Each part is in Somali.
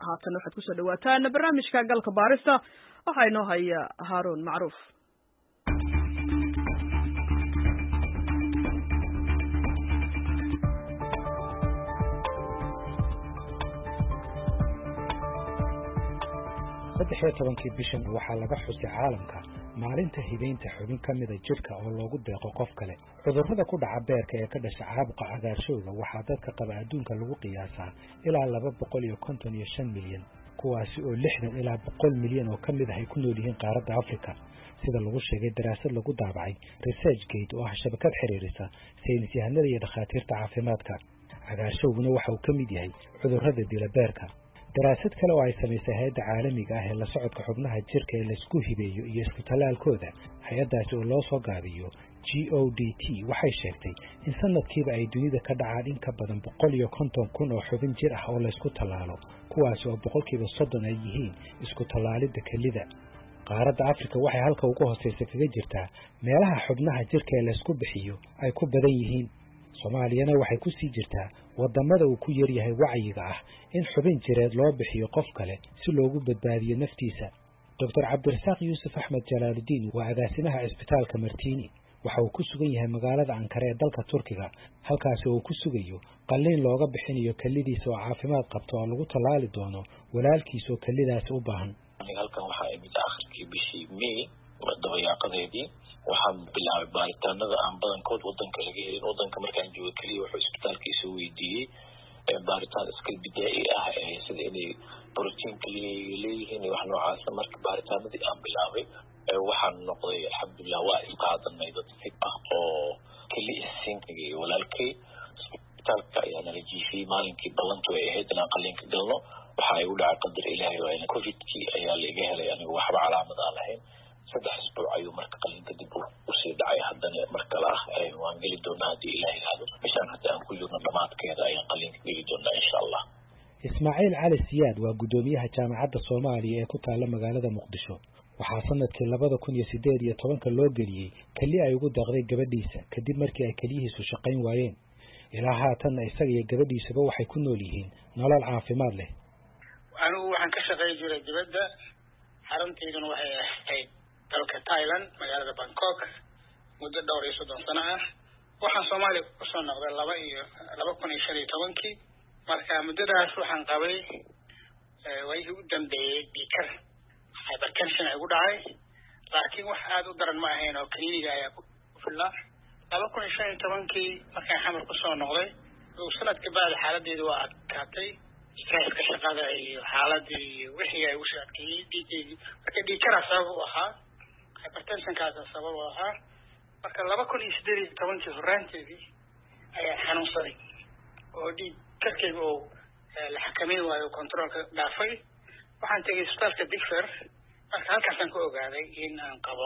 haatan waxaad kusoo dhawaataan barnaamijka galka baarista waxaa inoo haya Haaruun Macruuf. tobankii bishan waxaa laga xusay caalamka maalinta hibeynta xubin ka mida jirka oo loogu deeqo qof kale. cudurrada ku dhaca beerka ee ka dhasha caabuqa cagaarshowga waxaa dadka qaba adduunka lagu qiyaasaa ilaa 255 milyan, kuwaasi oo 60 ilaa 100 milyan oo ka mid ah ay ku nool yihiin qaaradda Afrika, sida lagu sheegay daraasad lagu daabacay ResearchGate oo ah shabakad xiriirisa saynisyahanada iyo dhakhaatiirta caafimaadka. cagaarshowguna waxa uu ka mid yahay cudurrada dila beerka. daraasad kale oo ay samaysay hay'adda caalamiga ah ee la socodka xubnaha jirka ee la isku hibeeyo iyo isku talaalkooda, hay'addaasi oo loo soo gaabiyo GODT, waxay sheegtay in sanadkiiba ay dunida ka dhacaan in ka badan 150,000 oo xubin jir ah oo la isku talaalo, kuwaasi oo 30% ay yihiin isku talaalidda kelida. qaaradda Afrika waxay halka ugu hooseysa kaga jirtaa meelaha xubnaha jirka ee la isku bixiyo ay ku badan yihiin. Soomaaliyana waxay ku sii jirtaa wadamada uu ku yar yahay wacyiga ah in xubin jireed loo bixiyo qof kale si loogu badbaadiyo naftiisa. Dr. Cabdirasaaq Yuusuf Axmed Jalaaludiin waa agaasimaha cisbitaalka Martini. waxa uu ku sugan yahay magaalada Ankara ee dalka Turkiga, halkaas oo uu ku sugayo qalliin looga bixinayo kalidiisa oo caafimaad qabto oo lagu talaali doono walaalkiis oo kalidaas u baahan. halkan waxa ay mid aakhirkii bishii May dabayaaqadeedii waxaan bilaabay baaritaanada aan badankood wadanka laga helin. wadanka markaan joogo kaliya wuxuu isbitaalkiisa weydiiyey baaritaan iska bidaa'i ah sida inay protein kaliya leeyihiin wax noocaas. marka baaritaanadii aan bilaabay waxaan noqday alxamdulillah waa isqaadanay dad fig ah oo kaliya sinkay walaalkay. isbitaalka ayaa nala jiifiyey maalinkii ballantu ay ahayd inaan qalliinka galno. waxa ay u dhacay qadar ilaahay waa in covid-kii ayaa laga helay anigu waxba calaamad aan lahayn. 3 asbuuc ayuu marka qalliinka dib u sii dhacay. haddana marka waan geli doonaa haddii ilaahay yiraahdo. bishaan hadda aan ku jirno dhamaadkeeda ayaan qalliinka geli doonaa insha Allah. Ismaaciil Cali Siyaad waa gudoomiyaha jaamacadda Soomaaliya ee ku taala magaalada Muqdisho. waxaa sanadkii 2018 loo geliyey kali ay ugu deeqday gabadhiisa kadib markii ay kaliyihiisu shaqayn waayeen. ilaa haatan isaga iyo gabadhiisuba waxay ku nool yihiin nolol caafimaad leh. anigu waxaan ka shaqeyn jiray dibadda, xaruntayduna waxay ahayd dalka Thailand, magaalada Bangkok, muddo dhowr iyo 30 sano ah. waxaan Soomaaliya ku soo noqday 2015 marka muddadaas waxaan qabay wayii u dambeeyay dhiikar hypertension ay ugu dhacay, laakiin wax aad u daran ma ahayn oo kaliya ayaa ku filnaa. 2015 markaan xamar ku soo noqday sanadka baad xaaladdeedu waa adkaatay, stresska shaqada iyo xaaladii iyo wixii ay u sheegtay dhiigaygi marka dhiikar sabab u ahaa, hypertension kaas sabab u ahaa. marka 2018 horaanteedii ayaa xanuunsaday oo dhiig karkayga oo la xakameyn waayo controlka dhaafay. waxaan tegay isbitaalka Digfer, marka halkaasaan ku ogaaday in aan qabo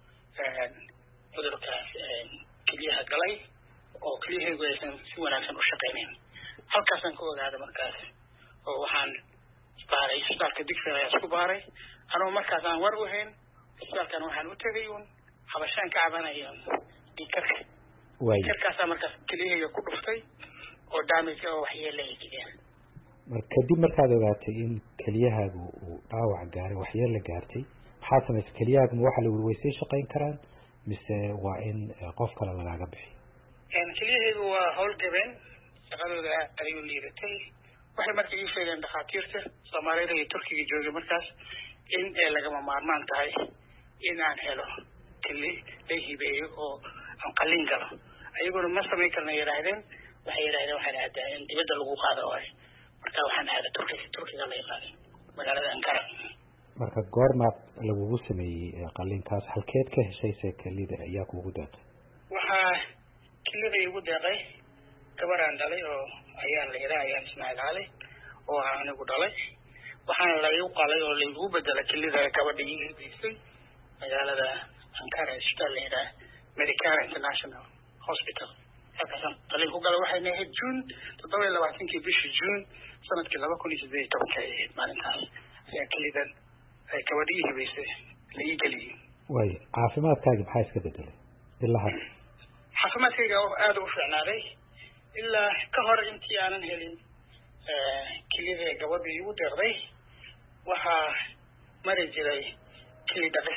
cudurkaas keliyaha galay oo keliyahaygu aysan si wanaagsan u shaqaynayn. halkaasaan ku ogaaday markaas oo waxaan baaray isbitaalka Digfer ayaan isku baaray. anoo markaas aan war u hayn isbitaalkan waxaan u tegay habashaan ka cabanayo dhiikarka. dhiikarkaasa markaas keliyahayga ku dhuftay oo damage oo waxyeelay keliyaha. kadib markaad ogaatay in keliyahaagu uu dhaawac gaaray waxyeello gaartay, maxaa samaysay? keliyahaagu waxa la warweysay shaqayn karaan mise waa in qof kale lagaaga bixiyo? keliyahaygu waa howlgabeen, shaqadooda ayuu liidatay. waxay marka ii sheegeen dhakhaatiirta Soomaalida iyo Turkiga joogay markaas in lagama maarmaan tahay in aan helo keli la hibeeyo oo aan qalliin galo. ayaguna ma samayn karna yiraahdeen, waxay yiraahdeen waxaan aadaa in dibadda lagu qaado waay. marka waxaan aaday Turkiga la yaqaan magaalada Ankara. marka goorma lagu sameeyay qalliinkaas halkeed ka heshay kelida ayaa kugu deeqay? waxaa kelida igu deeqay gabaraan dhalay oo ayaan la yiraahdaa Ismaaciil Cali oo anigu dhalay. waxaan la igu qalay oo la igu bedelay kelida gabadhii iibisay magaalada Ankara isbitaalka Medicare International Hospital. halkaasaan qalliin ku galay. waxay ahayd June 27 bishii June sanadkii 2018 maalintaas ayaa kelidan ay gabadhii hibaysay la ii geliyay. way caafimaadkaaga maxaa iska bedelay ilaa hadda? caafimaadkayga aad u fiicnaaday ilaa ka hor intii aanan helin keliyada gabadhii igu deeqday waxaa mari jiray keli dhaqis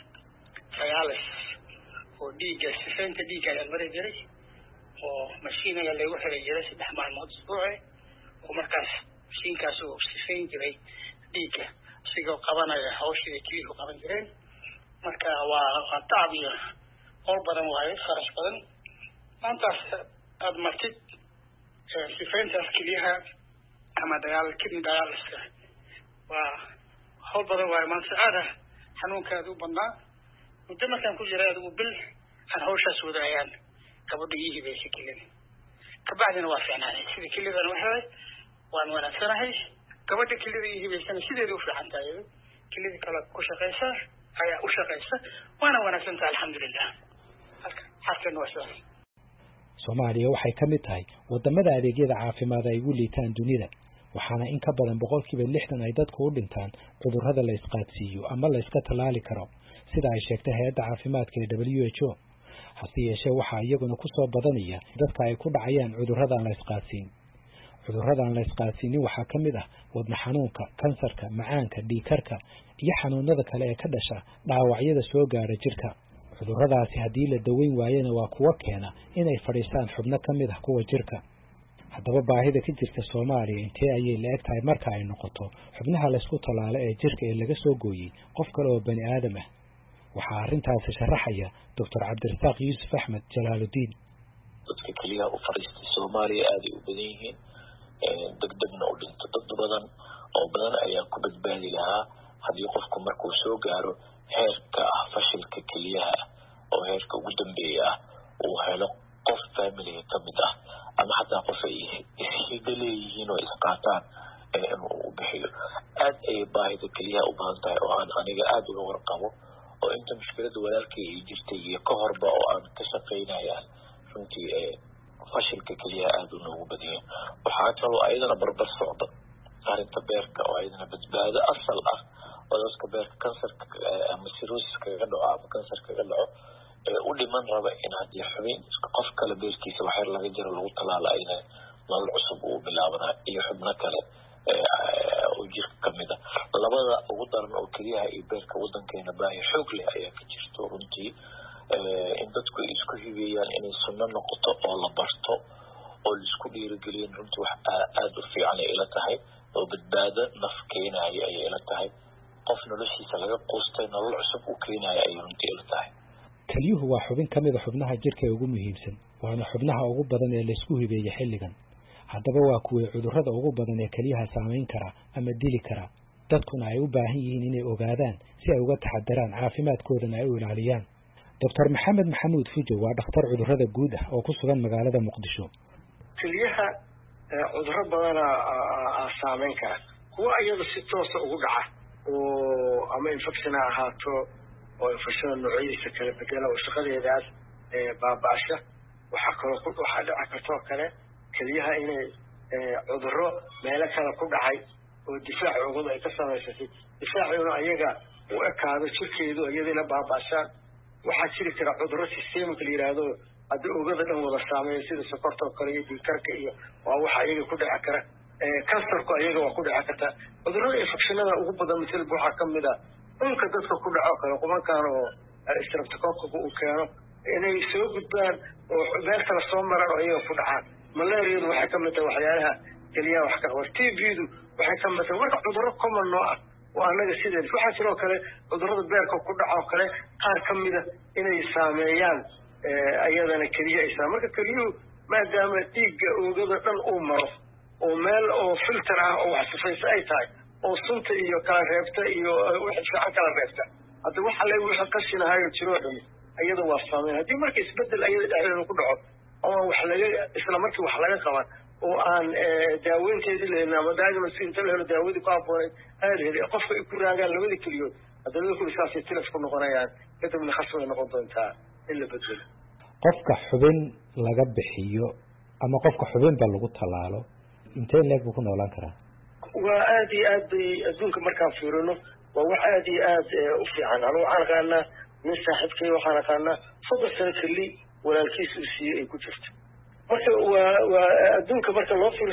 dialysis oo dhiigga sifaynta dhiigga ayaa mari jiray oo mashiinaga lagu xiray jiray 3 maalmood usbuuci oo markaas mashiinkaas uu sifayn jiray dhiigga sigoo qabanaya hawshii keliya qaban jireen marka waa taab iyo oo badan waaye kharash badan maantaas aad martid sifayntaas keliyaha ama dialysiska waa hawl badan waaye maanta aada xanuunkaada u badnaa muddo markaan ku jiray adigu bil aan hawshaas wadaayaan gabadha ii hibaysay keliyada kabacdina waa fiicnaanay sida keliyadan waxay waan wanaagsanahay gabadha keliyada ii hibaysana sideeda u fiican tahay keliyada kale ku shaqeysa ayaa u shaqeysa waana wanaagsan tahay alxamdulilah halkan waa sidaas Soomaaliya waxay ka mid tahay wadamada adeegyada caafimaad ay ugu liitaan dunida waxaana in ka badan 60% ay dadku u dhintaan cudurrada la isqaadsiiyo ama la iska talaali karo sida ay sheegtay hay'adda caafimaadka ee WHO hase yeeshee waxa iyaguna ku soo badanaya dadka ay ku dhacayaan cudurrada la isqaadsiin cudurrada la isqaadsiin waxa ka mid ah wadna xanuunka kansarka macaanka dhiigkarka iyo xanuunada kale ee ka dhasha dhaawacyada soo gaara jirka cudurradaasi haddii la daweyn waayana waa kuwa keena inay fadhiistaan xubno ka mid ah kuwa jirka haddaba baahida ka jirta Soomaaliya intee ayay la egtahay marka ay noqoto xubnaha la isku talaalo ee jirka ee laga soo gooyay qof kale oo bani aadam ah waxa arintaasi sharaxaya Dr. Cabdirasaaq Yuusuf Axmed Jalaaludiin dadka kaliya u fariistay Soomaaliya aad u badan yihiin degdegna u dhinto dad badan ayaa ku badbaadi lahaa haddii qofku markuu soo gaaro heerka fashilka kaliyaha oo heerka ugu dambeeya uu helo qof family ka mid ah ama hataa qof ay ishiidaleeyihiin oo isqaataan inuu bixiyo aad ay baahida kaliyaha u baahan tahay oo aan aniga aad uga warqabo oo inta mushkilada walaalkay ay jirtay iyo ka horba oo aan ka shaqeynayaan runtii fashilka kaliyaha aad u noogu badiyay waxaa kaloo ayadana barbar socda arrinta beerka oo ayadana badbaado asal ah oo dadka beerka kansarka ama cirrhosis kaga dhaco ama kansarka kaga dhaco u dhiman raba in haddii xubin qof kale beerkiisa waxyar laga jiro lagu talaalo ayna nolol cusub uu bilaabana iyo xubno kale oo jirka ka mid ah labada ugu daran oo keliyaha iyo beerka wadankeena baahi xoog leh ayaa ka jirto runtii in dadku isku hibeeyaan inay sunno noqoto oo la barto oo la isku dhiirigeliyo runtii wax aad u fiican ay ila tahay oo badbaado naf keenaya ay ila tahay qof noloshiisa laga qoostay nolol cusub u keenaya ay runtii ila tahay kaliyuhu waa xubin ka mid ah xubnaha jirka ugu muhiimsan waana xubnaha ugu badan ee la isku hibeeyay xilligan haddaba waa kuwii cudurrada ugu badan ee kaliyaha saameyn kara ama dili kara dadkuna ay u baahan yihiin inay ogaadaan si ay uga taxadaraan caafimaadkoodana ay u ilaaliyaan Dr. Maxamed Maxamuud Fujo waa dhakhtar cudurrada guud ah oo ku sugan magaalada Muqdisho kaliyaha cudurro badan saameyn kara kuwa iyada si toos ah ugu dhaca oo ama infection ahaato oo infection noocyadiisa kala bedela oo shaqadeedaas baaba'asha waxaa dhici karto kale kaliyaha inay cudurro meelo kale ku dhacay oo difaacooda ay ka samaysatay difaacooda ayaga u ekaado jirkeedu iyadina baaba'ashaan waxaa jiri kara cudurro systemic la yiraahdo hadda oogada dhan wada saameeyo sida sokorta oo kale iyo dhiigkarka iyo waa waxa ayaga ku dhici kara kansarku ayaga waa ku dhici karta cudurrada infectionada ugu badan misalba waxaa ka mid ah unka dadka ku dhaco kale qubankan oo streptococcus uu keeno inay soo gudbaan oo meel kale soo maraan oo ayaga ku dhacaan malaariyadu waxay ka mid tahay waxyaalaha kaliyaha wax ka qaba TB-du waxay ka mid tahay marka cudurro common noo ah oo anaga sideed waxaa jiroo kale cudurrada beerka ku dhaco kale qaar ka mid ah inay saameeyaan ayadana kaliya ay saameeyaan marka kaliyuhu maadaama dhiigga oogada dhan uu maro oo meel oo filter ah oo wax sifaysa ay tahay oo sunta iyo kala reebta iyo wixii fiican kala reebta hadda waxa la wixii qashinahayo jiroo dhan ayada waa saameyn haddii marka isbedel ayada dhexdeeda ku dhaco oo wax laga isla markii wax laga qaban oo aan daaweynteedii leeyahay ama diagnosis inta la helo daawadii ku habboonay aad qofka ay ku raagaan labada kaliyood haddana ku isaasay tilaf ku noqonayaan kadibna khasab ay noqon doontaa in la bedelo qofka xubin laga bixiyo ama qofka xubinba lagu talaalo intee leeg buu ku noolaan karaa waa aad iyo aad bay adduunka markaan fiirino waa wax aad iyo aad u fiican anigu waxaan aqaanaa nin saaxiibkay waxaan aqaanaa 3 sano kali walaalkiis uu siiyey ay ku jirto marka waa adduunka marka loo fiirsho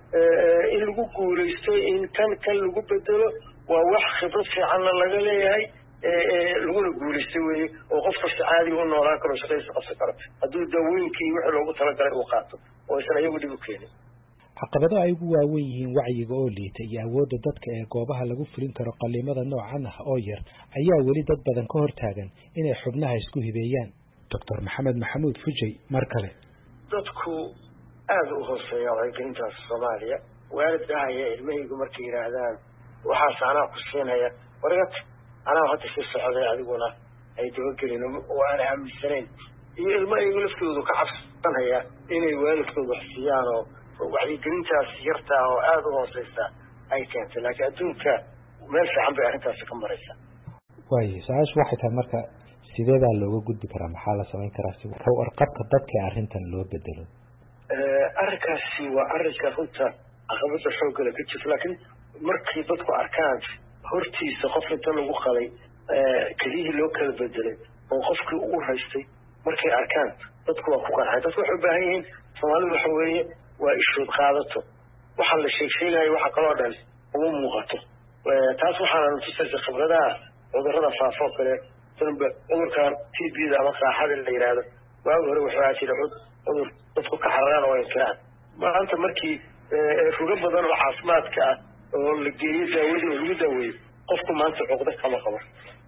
in lagu guulaysto in kan lagu bedelo waa wax khibrad fiicanna laga leeyahay laguna guulaysto weeye oo qof kasta caadiga u noolaan karo shaqadiisa qabsan karo hadduu daawooyinkii wixii loogu talagalay uu qaato oo aysan ayagu dhib u keenin caqabado ay ugu waawen yihiin wacyiga oo liita iyo awoodda dadka ee goobaha lagu fulin karo qalliimada noocan ah oo yar ayaa weli dad badan ka hortaagan inay xubnaha isku hibeeyaan doctor maxamed maxamuud fujay mar kale dadku aada u hooseeya wacyigelintaas Soomaaliya waalid ahaya ilmahaygu markay yiraahdaan waxaas anaa ku siinaya wargat anaa hadda si socday adiguna ay dabagelin oo aan aaminsanayn iyo ilmahaygu laftoodu ka cabsanaya inay waalidkoodu wax siiyaan oo wacyigelintaas yarta oo aada u hooseysa ay keentay laakiin adduunka meel fiican bay arrintaasi ka maraysa waayo su-aashu waxay tahay marka sideedaa looga gudbi karaa maxaa la samayn karaa si warqabka dadka arrintan loo bedelo arrinkaasi waa arrinka runta caqabada xoogala ka jirta laakiin markii dadku arkaan hortiisa qof inta lagu qalay keliyihii loo kala bedelay oo qofkii uu haystay markay arkaan dadku waa ku qancay dadku waxay u baahan yihiin Soomaalidu waxa weeye waa ishood qaadato waxa la sheegayo waxa kaloo dhan uma muuqato taas waxaana tusaysa khibradaha cudurrada faafo kale cudurkan TB-da ama qaaxada la yiraahdo waagi hore waxaa jira cudur dadku ka xararaan oo inkaan maanta markii ruga badan oo caafimaadka ah oo la geeyo daawadii oo lagu daaweeyo qofku maanta cuqdo kama qabo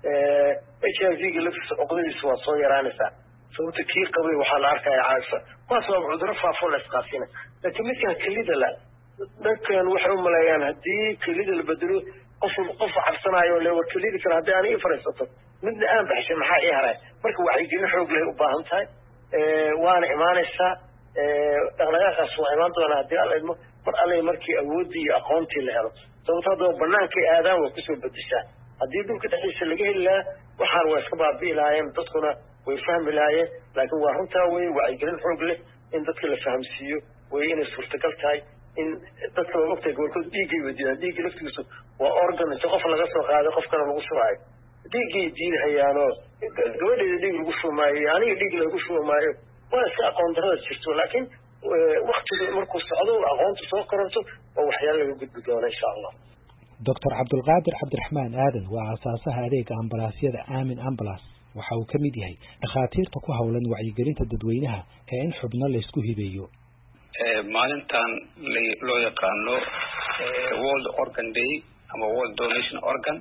HIV-ga laftiisa cuqdadiisa waa soo yaraanaysaa sababta kii qabay waxaa la arkaya caasa kuwaas waa cudurro faafo la isqaasina laakiin midkan kelida la dadkan waxay u maleeyaan haddii kelida la bedelo qof cabsanayo le war kelida kale haddii aan ii fariisato midna aan baxshay maxaa ii haray marka wacyigelin xoog leh u baahan tahay waana imaanaysaa dhaqdhaqaaqaas waa imaan doonaa haddii alla idmo mar alle markii awooddii iyo aqoontii la helo sababta haddaba bannaankay aadaan waa kusoo bedeshaa haddii dhulka dhexdiisa laga heli lahaa waxaan waa iska baabi'i lahaayeen dadkuna way fahmi lahaayeen laakiin waa runtaa weye wacyigelin xoog leh in dadka la fahamsiiyo way inay suurtagal tahay in dadka waa ogtahay gobolkood dhiiggay wadiidaan dhiigga laftigiisu waa organ inta qof laga soo qaaday qofkana lagu shubaayo dhiiggay diidahayaanoo gabadheeda dhiig lagu shubmaayo aniga dhiig lagu shubmaayo waa iska aqoon darada jirto laakiin waktiga markuu socdo aqoontu soo koranto oo waxyaalo laga gudbi doona insha allah doctor cabdulqaadir cabdiraxmaan aadan waa aasaasaha adeega ambalaasyada aamin ambulance waxa uu ka mid yahay dhakhaatiirta ku howlan wacyigelinta dadweynaha ee in xubno laysku hibeeyo maalintan loo yaqaano World Organ Day ama World Donation Organ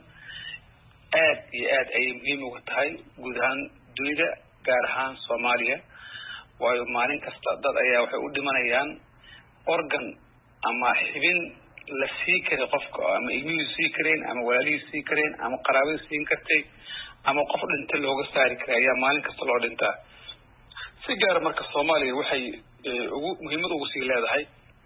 aad iyo aad ayay muhiim uga tahay guud ahaan dunida gaar ahaan Soomaaliya waayo maalin kasta dad ayaa waxay u dhimanayaan organ ama xibin la sii karo qofka ama ilmihiisu sii kareen ama walaalihiisu sii kareen ama qaraabadiisu siin kartay ama qof dhinta looga saari karay ayaa maalin kasta loo dhintaa si gaar marka Soomaaliya waxay muhiimad ugu sii leedahay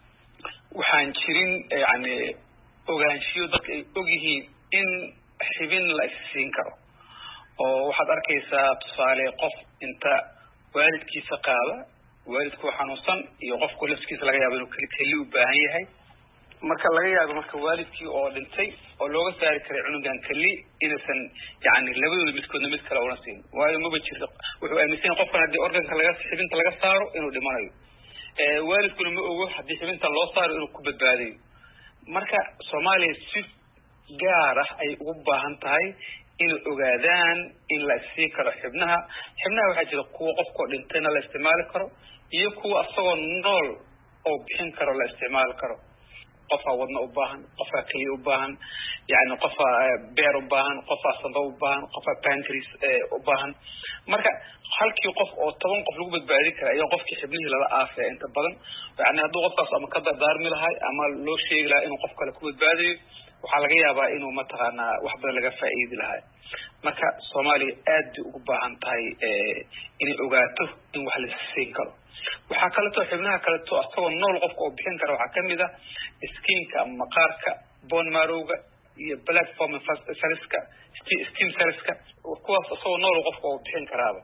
waxaan jirin yani ogaanshiyo dadka ay ogyihiin in xibin la siin karo oo waxaad arkaysaa tusaale qof inta waalidkiisa qaada waalidku xanuunsan iyo qofku lafkiisa laga yaabo inuu keli u baahan yahay marka laga yaabo marka waalidkii oo dhintay oo looga saari karay cunugan keli inaysan yani labadooda midkoodna mid kale una siin waayo maba jirto wuxuu aaminsan qofkan haddii organka xibinta laga saaro inuu dhimanayo waalidkuna ma ogo haddii xibinta loo saaro inuu ku badbaadayo marka Soomaaliya si gaar ah ay ugu baahan tahay inay ogaadaan in la sii karo xibnaha waxaa jira kuwa qofkoo dhintayna la isticmaali karo iyo kuwa asagoo nool oo bixin karo la isticmaali karo qofaa wadna u baahan qofaa keliya u baahan yani qofaa beer u baahan qofaa sanbab u baahan qofaa pancreas u baahan marka halkii qof oo 10 qof lagu badbaadin kara ayaa qofkii xibnihii lala aafay inta badan yani hadduu qofkaas ama ka dardaarmi lahay ama loo sheegi lahaa inuu qof kale ku badbaadayo waxaa laga yaabaa inuu mataqaanaa wax badan laga faa'iidi lahaa marka Soomaaliya aad bay ugu baahan tahay inay ogaato in wax la siin karo waxaa kaleeto xibnaha kaleeto asagoo nool qofka oo bixin kara waxaa kamid ah skinka ama maqaarka bone marrowga iyo platform cellska stem cellska kuwaas asagoo nool qofka oo bixin karaaba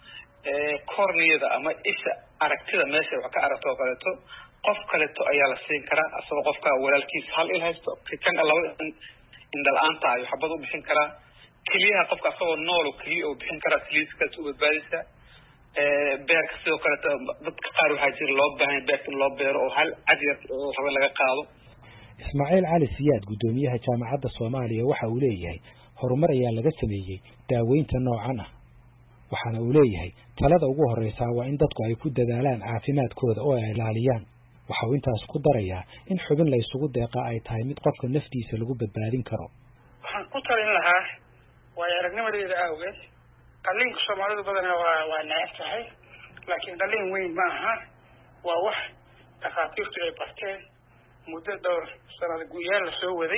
corneada ama isha aragtida meesha wax ka aragto oo kaleeto qof kaleeto ayaa la siin karaa asagoo qofka walaalkiis hal il haysto kan laba indhalaanta ay xabad u bixin karaa kaliya qofka asagoo nool oo kaliya oo bixin karaa kaliiska u badbaadisa beerka sidoo kale dadka qaar waxaa jira loo baahan beerta loo beero oo hal cadyar oo raba laga qaado. Ismaaciil Cali Siyaad gudoomiyaha jaamacadda Soomaaliya waxa uu leeyahay horumar ayaa laga sameeyay daaweynta noocan ah. waxaana uu leeyahay talada ugu horeysa waa in dadku ay ku dadaalaan caafimaadkooda oo ay ilaaliyaan. waxa uu intaas ku darayaa in xubin la isugu deeqa ay tahay mid qofka naftiisa lagu badbaadin karo. waxaan ku talin lahaa waayo aragnimadeeda awgeed qalliinka Soomaalidu badanaa waa neceb tahay laakiin qalliin weyn ma aha waa wax dhakhaatiirtu ay barteen muddo dhowr sanado guyaal la soo waday.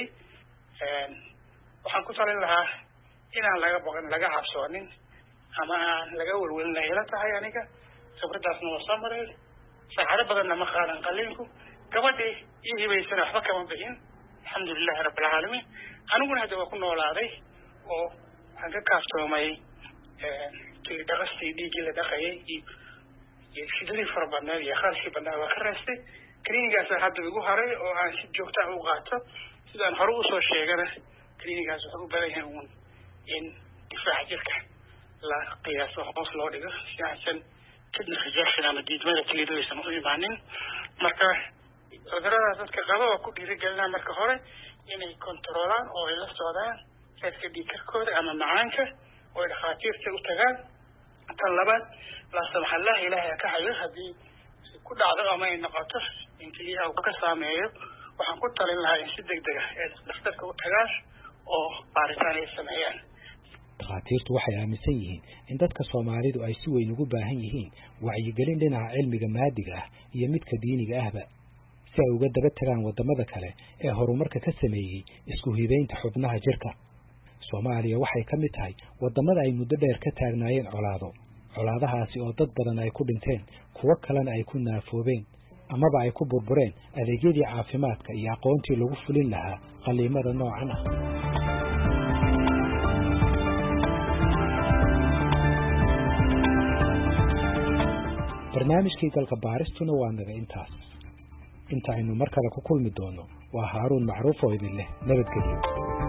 waxaan ku talin lahaa inaan laga boqon laga cabsoonin ama aan laga walwalin ila tahay aniga khibradaasna waa soo maray saacado badanna ma qaadan qalliinku gabadhii ii hibaysana waxba kama bixin alxamdulilahi rabbil caalamiin aniguna hadda waa ku noolaaday oo waxaan ka kaaftoomay dhaqastii dhiiggii la dhaqayay iyo shidadii fara badneed iyo kharashkii badnaa waa ka reestay klinigaasa hadda igu haray oo aan si joogta u qaato sidaan hore usoo sheegana klinigaas wuxuu u badan yahay uun in difaaca jirka la qiyaaso hoos loo dhigo si aysan kidney rejection ama diidmada keliyadu aysan u imaanin. marka cuduradaas dadka qaba waa ku dhiirigelinaa marka hore inay kontroolaan oo ay la socdaan heerka dhiigkarkooda ama macaanka oo ay dhakhaatiirta u tagaan. tan labaad laa samaxallah ilaahay ha ka hayo haddii ku dhacdo ama ay noqoto in keliyaha uu ka saameeyo waxaan ku talin lahaa in si degdeg ah ay dhakhtarka u tagaan oo baaritaan ay sameeyaan. dhakhaatiirtu waxay aaminsan yihiin in dadka Soomaalidu ay si weyn ugu baahan yihiin wacyigelin dhinaca cilmiga maadiga ah iyo midka diiniga ahba si ay uga daba tagaan wadamada kale ee horumarka ka sameeyay isku hibeynta xubnaha jirka. Soomaaliya waxay ka mid tahay wadamada ay muddo dheer ka taagnaayeen colaadahaasi oo dad badan ay ku dhinteen kuwa kalena ay ku naafoobeen amaba ay ku burbureen adeegyadii caafimaadka iyo aqoontii lagu fulin lahaa qalliimada noocan ah. barnaamijkii galka baaristuna waa naga intaas. inta aynu mar kale ku kulmi doono waa Haaruun Macruuf oo idin leh nabadgelyo.